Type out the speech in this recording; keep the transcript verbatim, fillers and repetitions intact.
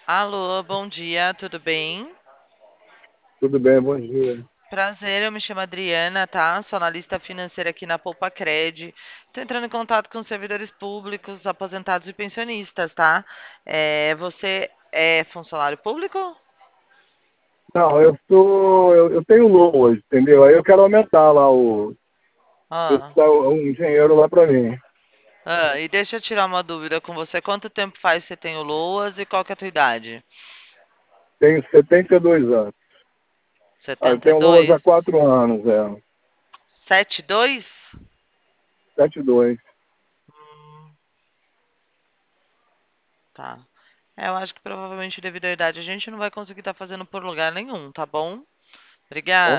Alô, bom dia, tudo bem? Tudo bem, bom dia. Prazer, eu me chamo Adriana, tá? Sou analista financeira aqui na Poupa Cred. Estou entrando em contato com servidores públicos, aposentados e pensionistas, tá? É, você é funcionário público? Não, eu tô, eu, eu tenho low hoje, entendeu? Aí eu quero aumentar lá o, ver se Ah, dá um dinheiro lá pra mim. ah, e deixa eu tirar uma dúvida com você. Quanto tempo faz que você tem o LOAS e qual que é a tua idade? Tenho setenta e dois anos. Ah, eu setenta e tenho low há dois? quatro anos, é. setenta e dois? setenta e dois. Hum, tá. É, eu acho que provavelmente devido à idade a gente não vai conseguir estar fazendo por lugar nenhum, tá bom? Então, Obrigada.